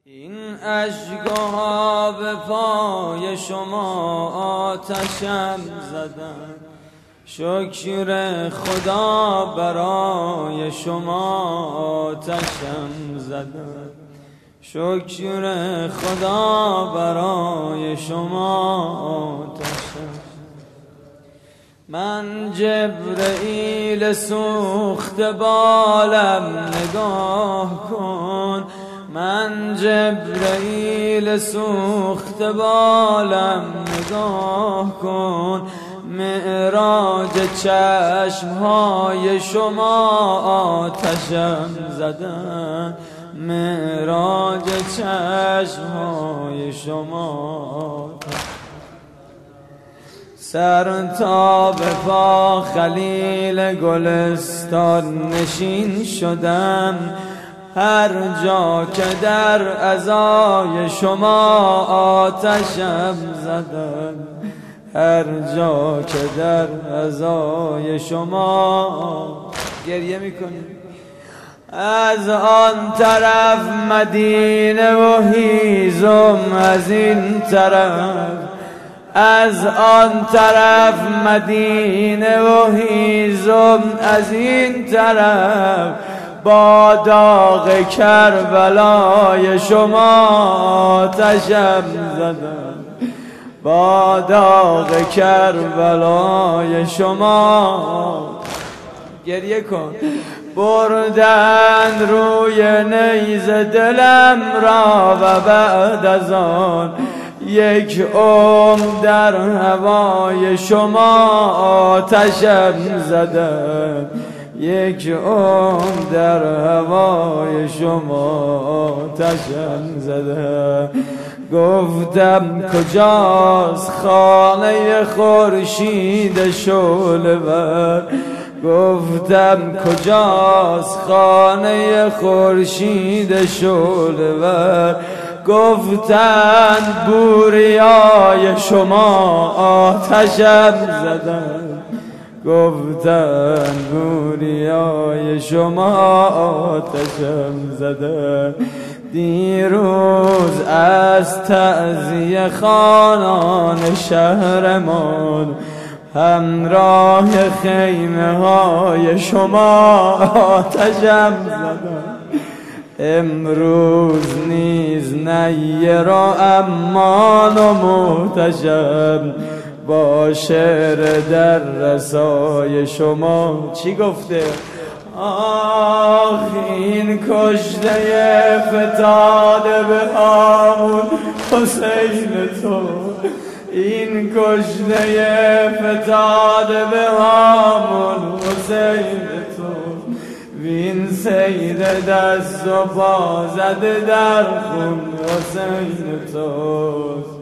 این اشک‌ها به پای شما آتشم زدن، شکر خدا برای شما آتشم زدن، شکر خدا برای شما آتشم. من جبرئیل سوخت بالم نگاه کن، من جبرئیل سوخت بالم نگاه کن، معراج چشمهای شما آتشم زدن، معراج چشمهای شما آتشم. سر تا به پا خلیل گلستان نشین شدم، هر جا که در عزای شما آتشم زدن، هر جا که در عزای شما گریه میکنیم. از آن طرف مدینه و هیزم از این طرف، از آن طرف مدینه و هیزم از این طرف، با داغ کربلای شما آتشم زدن، با داغ کربلای شما گریه کن. بردن روی نیزه دلم را و بعد از آن یک عمر در هوای شما آتشم زدن، یک عمر در هوای شما آتشم زدن. گفتم کجاست خانه خورشید شعله‌ور، گفتم کجاست خانه خورشید شعله‌ور، گفتند بوریای شما آتشم زدن، گفتند بوریای شما آتشم زدن. دیروز از تعزیه خوانان شهرمان همراه خیمه های شما آتشم زدن، امروز نیز نیه را امان و محتشم با شعر در رسای شما. چی گفته؟ آخ این کشته فتاده به هامون حسین تو، این کشته فتاده به هامون حسین تو، وین سید دست و پا زده در خون حسین تو.